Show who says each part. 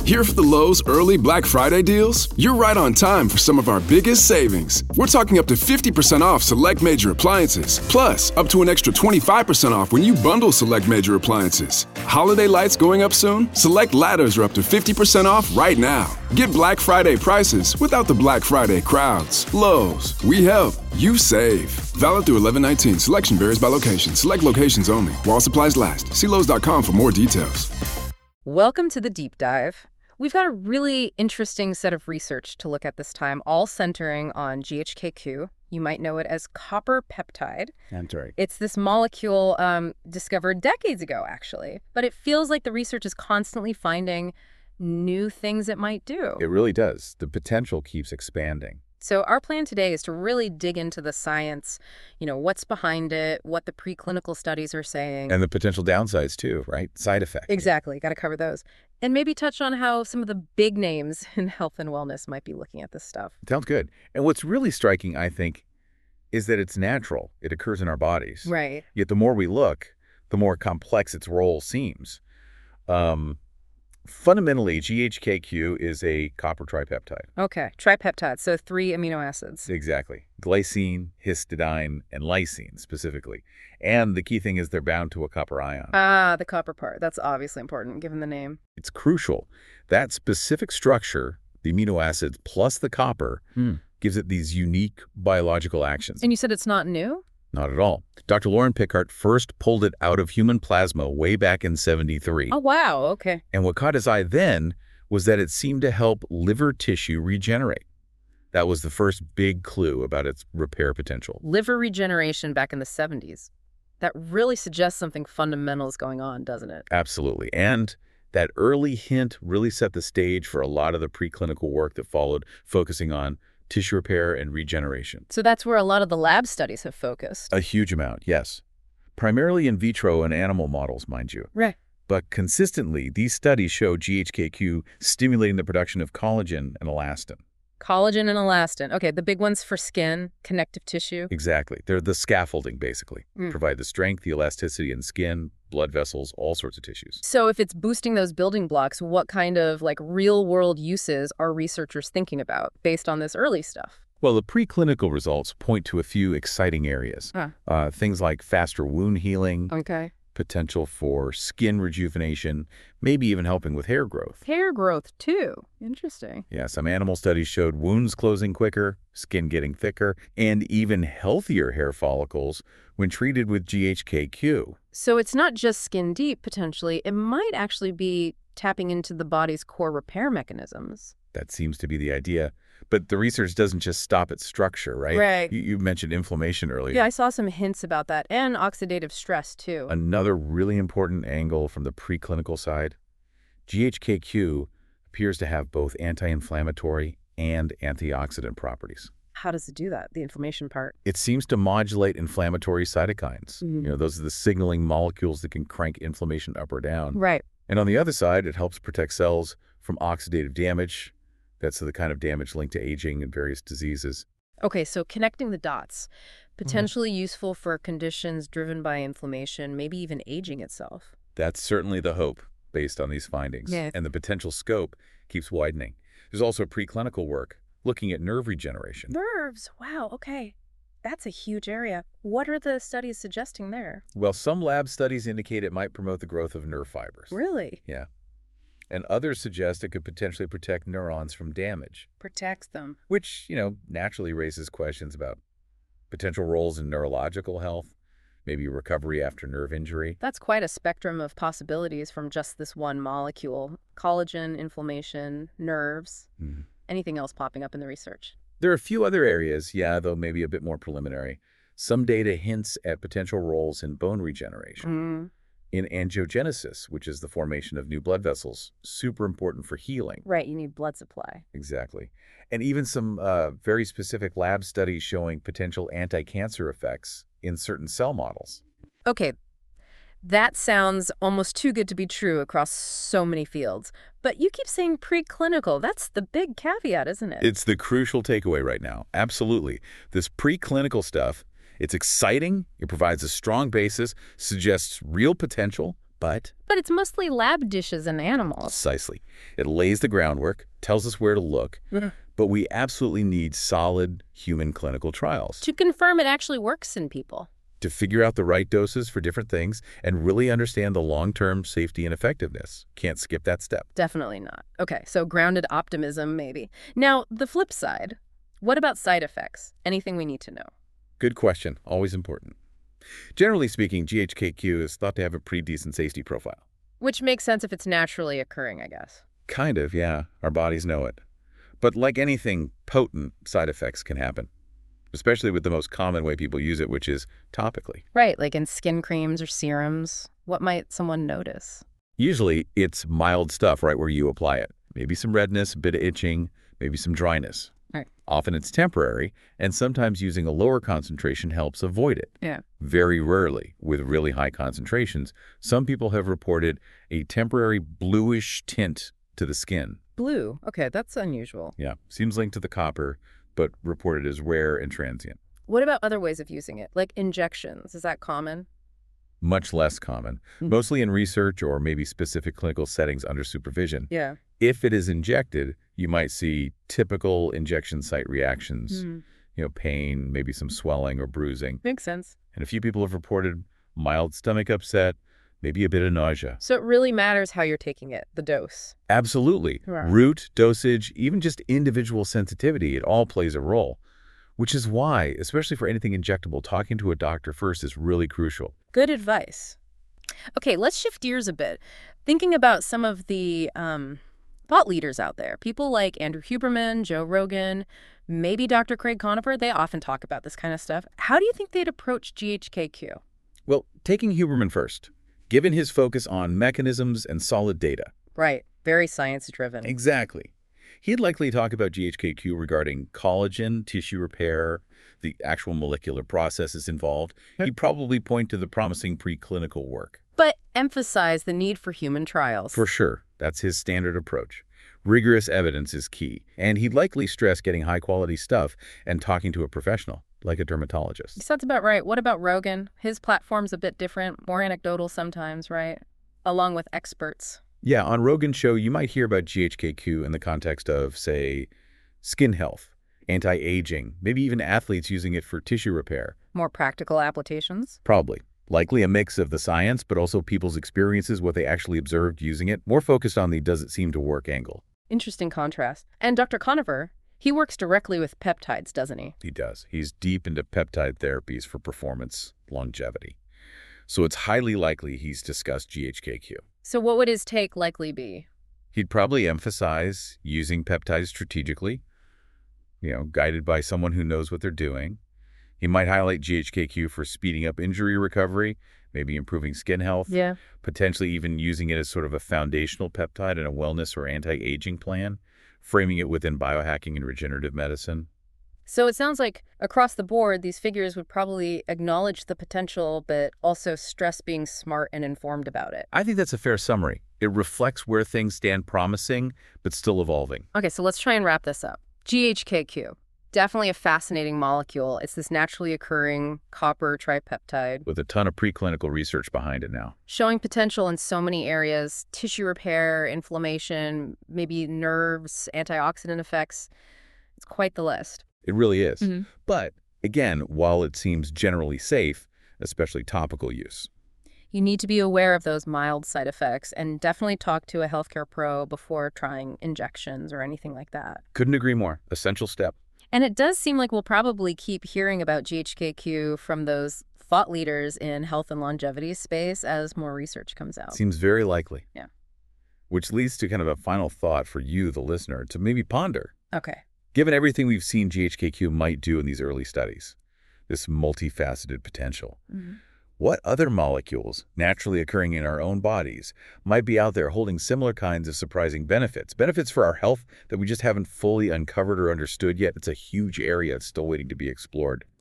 Speaker 1: Here for the Lowe's early Black Friday deals? You're right on time for some of our biggest savings. We're talking up to 50% off select major appliances, plus up to an extra 25% off when you bundle select major appliances. Holiday lights going up soon? Select ladders are up to 50% off right now. Get Black Friday prices without the Black Friday crowds. Lowe's, we help, you save. Valid through 11/19. Selection varies by location. Select locations only. While supplies last. See Lowes.com for more details.
Speaker 2: Welcome to the Deep Dive. We've got a really interesting set of research to look at this time, all centering on GHKQ. You might know it as copper peptide.
Speaker 3: That's right.
Speaker 2: It's this molecule discovered decades ago, actually. But it feels like the research is constantly finding new things it might do.
Speaker 3: It really does. The potential keeps expanding.
Speaker 2: So our plan today is to really dig into the science, what's behind it, what the preclinical studies are saying.
Speaker 3: And the potential downsides too, right? Side effects.
Speaker 2: Exactly. Got to cover those. And maybe touch on how some of the big names in health and wellness might be looking at this stuff.
Speaker 3: Sounds good. And what's really striking, I think, is that it's natural. It occurs in our bodies.
Speaker 2: Right.
Speaker 3: Yet the more we look, the more complex its role seems. Fundamentally, GHKQ is a copper tripeptide.
Speaker 2: Okay, tripeptide, so 3 amino acids.
Speaker 3: Exactly. Glycine, histidine, and lysine specifically. And the key thing is they're bound to a copper ion.
Speaker 2: Ah, the copper part. That's obviously important, given the name.
Speaker 3: It's crucial. That specific structure, the amino acids plus the copper, gives it these unique biological actions.
Speaker 2: And you said it's not new?
Speaker 3: Not at all. Dr. Lauren Pickart first pulled it out of human plasma way back in '73.
Speaker 2: Oh, wow. Okay.
Speaker 3: And what caught his eye then was that it seemed to help liver tissue regenerate. That was the first big clue about its repair potential.
Speaker 2: Liver regeneration back in the 70s. That really suggests something fundamental is going on, doesn't it?
Speaker 3: Absolutely. And that early hint really set the stage for a lot of the preclinical work that followed, focusing on tissue repair and regeneration.
Speaker 2: So that's where a lot of the lab studies have focused.
Speaker 3: A huge amount, yes. Primarily in vitro and animal models, mind you.
Speaker 2: Right.
Speaker 3: But consistently, these studies show GHKQ stimulating the production of collagen and elastin.
Speaker 2: Collagen and elastin. Okay, the big ones for skin, connective tissue.
Speaker 3: Exactly. They're the scaffolding, basically. Provide the strength, the elasticity in skin, blood vessels, all sorts of tissues.
Speaker 2: So if it's boosting those building blocks, what kind of real-world uses are researchers thinking about based on this early stuff?
Speaker 3: Well, the preclinical results point to a few exciting areas. Things like faster wound healing,
Speaker 2: okay,
Speaker 3: potential for skin rejuvenation, maybe even helping with hair growth.
Speaker 2: Hair growth, too. Interesting.
Speaker 3: Yeah, some animal studies showed wounds closing quicker, skin getting thicker, and even healthier hair follicles when treated with GHKQ.
Speaker 2: So it's not just skin deep, potentially. It might actually be tapping into the body's core repair mechanisms.
Speaker 3: That seems to be the idea. But the research doesn't just stop at structure, right?
Speaker 2: Right.
Speaker 3: You mentioned inflammation earlier.
Speaker 2: Yeah, I saw some hints about that, and oxidative stress, too.
Speaker 3: Another really important angle from the preclinical side, GHKQ appears to have both anti-inflammatory and antioxidant properties.
Speaker 2: How does it do that, the inflammation part?
Speaker 3: It seems to modulate inflammatory cytokines. Those are the signaling molecules that can crank inflammation up or down.
Speaker 2: Right.
Speaker 3: And on the other side, it helps protect cells from oxidative damage. That's the kind of damage linked to aging and various diseases.
Speaker 2: Okay, so connecting the dots, potentially useful for conditions driven by inflammation, maybe even aging itself.
Speaker 3: That's certainly the hope based on these findings.
Speaker 2: Yeah.
Speaker 3: And the potential scope keeps widening. There's also preclinical work looking at nerve regeneration.
Speaker 2: Nerves, wow, okay. That's a huge area. What are the studies suggesting there?
Speaker 3: Well, some lab studies indicate it might promote the growth of nerve fibers.
Speaker 2: Really?
Speaker 3: Yeah. And others suggest it could potentially protect neurons from damage.
Speaker 2: Protects them.
Speaker 3: Which, naturally raises questions about potential roles in neurological health, maybe recovery after nerve injury.
Speaker 2: That's quite a spectrum of possibilities from just this one molecule. Collagen, inflammation, nerves. Anything else popping up in the research?
Speaker 3: There are a few other areas, though maybe a bit more preliminary. Some data hints at potential roles in bone regeneration. In angiogenesis, which is the formation of new blood vessels, super important for healing.
Speaker 2: Right, you need blood supply.
Speaker 3: Exactly. And even some very specific lab studies showing potential anti-cancer effects in certain cell models.
Speaker 2: Okay, that sounds almost too good to be true across so many fields. But you keep saying preclinical. That's the big caveat, isn't it?
Speaker 3: It's the crucial takeaway right now. Absolutely. This preclinical stuff, it's exciting, it provides a strong basis, suggests real potential, But
Speaker 2: But it's mostly lab dishes and animals.
Speaker 3: precisely, it lays the groundwork, tells us where to look, but we absolutely need solid human clinical trials
Speaker 2: To confirm it actually works in people.
Speaker 3: to figure out the right doses for different things and really understand the long-term safety and effectiveness. Can't skip that step.
Speaker 2: Definitely not. Okay, so grounded optimism, maybe. Now, the flip side. What about side effects? Anything we need to know?
Speaker 3: Good question. Always important. Generally speaking, GHKQ is thought to have a pretty decent safety profile.
Speaker 2: Which makes sense if it's naturally occurring, I guess.
Speaker 3: Kind of, yeah. Our bodies know it. But like anything potent, side effects can happen, especially with the most common way people use it, which is topically.
Speaker 2: Right, like in skin creams or serums. What might someone notice?
Speaker 3: Usually, it's mild stuff right where you apply it. Maybe some redness, a bit of itching, maybe some dryness.
Speaker 2: Right.
Speaker 3: Often it's temporary, and sometimes using a lower concentration helps avoid it.
Speaker 2: Yeah.
Speaker 3: Very rarely, with really high concentrations, some people have reported a temporary bluish tint to the skin.
Speaker 2: Blue. Okay, that's unusual.
Speaker 3: Yeah, seems linked to the copper, but reported as rare and transient.
Speaker 2: What about other ways of using it? Like injections. Is that common?
Speaker 3: Much less common, mostly in research or maybe specific clinical settings under supervision.
Speaker 2: Yeah.
Speaker 3: If it is injected, you might see typical injection site reactions, pain, maybe some swelling or bruising.
Speaker 2: Makes sense.
Speaker 3: And a few people have reported mild stomach upset, maybe a bit of nausea.
Speaker 2: So it really matters how you're taking it, the dose.
Speaker 3: Absolutely.
Speaker 2: Right.
Speaker 3: Route, dosage, even just individual sensitivity, it all plays a role. Which is why, especially for anything injectable, talking to a doctor first is really crucial.
Speaker 2: Good advice. Okay, let's shift gears a bit. Thinking about some of the thought leaders out there, people like Andrew Huberman, Joe Rogan, maybe Dr. Craig Conifer, they often talk about this kind of stuff. How do you think they'd approach GHKQ?
Speaker 3: Well, taking Huberman first, given his focus on mechanisms and solid data.
Speaker 2: Right, very science-driven.
Speaker 3: Exactly. He'd likely talk about GHKQ regarding collagen, tissue repair, the actual molecular processes involved. He'd probably point to the promising preclinical work.
Speaker 2: But emphasize the need for human trials.
Speaker 3: For sure. That's his standard approach. Rigorous evidence is key. And he'd likely stress getting high-quality stuff and talking to a professional, like a dermatologist.
Speaker 2: That's about right. What about Rogan? His platform's a bit different, more anecdotal sometimes, right? Along with experts.
Speaker 3: Yeah, on Rogan's show, you might hear about GHKQ in the context of, say, skin health, anti-aging, maybe even athletes using it for tissue repair.
Speaker 2: More practical applications?
Speaker 3: Probably. Likely a mix of the science, but also people's experiences, what they actually observed using it, more focused on the does it seem to work angle.
Speaker 2: Interesting contrast. And Dr. Conifer, he works directly with peptides, doesn't he?
Speaker 3: He does. He's deep into peptide therapies for performance, longevity. So it's highly likely he's discussed GHKQ.
Speaker 2: So what would his take likely be?
Speaker 3: He'd probably emphasize using peptides strategically, guided by someone who knows what they're doing. He might highlight GHKQ for speeding up injury recovery, maybe improving skin health, potentially even using it as sort of a foundational peptide in a wellness or anti-aging plan, framing it within biohacking and regenerative medicine.
Speaker 2: So it sounds like across the board, these figures would probably acknowledge the potential, but also stress being smart and informed about it.
Speaker 3: I think that's a fair summary. It reflects where things stand promising, but still evolving.
Speaker 2: Okay, so let's try and wrap this up. GHKQ, definitely a fascinating molecule. It's this naturally occurring copper tripeptide.
Speaker 3: With a ton of preclinical research behind it now.
Speaker 2: Showing potential in so many areas, tissue repair, inflammation, maybe nerves, antioxidant effects. It's quite the list.
Speaker 3: It really is. But, again, while it seems generally safe, especially topical use,
Speaker 2: you need to be aware of those mild side effects and definitely talk to a healthcare pro before trying injections or anything like that.
Speaker 3: Couldn't agree more. Essential step.
Speaker 2: And it does seem like we'll probably keep hearing about GHKQ from those thought leaders in health and longevity space as more research comes out.
Speaker 3: Seems very likely.
Speaker 2: Yeah.
Speaker 3: Which leads to kind of a final thought for you, the listener, to maybe ponder.
Speaker 2: Okay.
Speaker 3: Given everything we've seen GHKQ might do in these early studies, this multifaceted potential, what other molecules naturally occurring in our own bodies might be out there holding similar kinds of surprising benefits? Benefits for our health that we just haven't fully uncovered or understood yet. It's a huge area. It's still waiting to be explored.